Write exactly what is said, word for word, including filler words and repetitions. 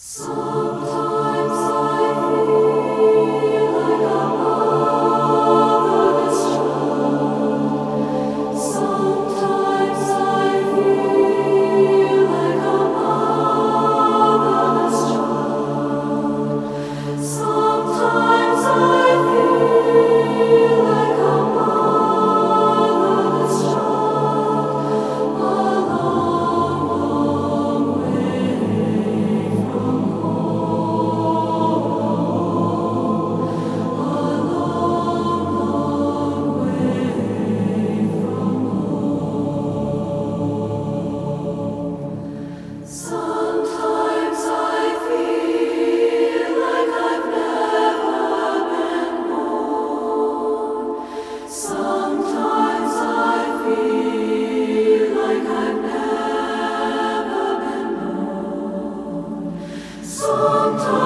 Sometimes I feel like a motherless child. Sometimes I feel like a motherless child. Sometimes I feel like a motherless child. A long, long way from Sometimes I feel like I've never been born. Sometimes I feel like I've never been born. Sometimes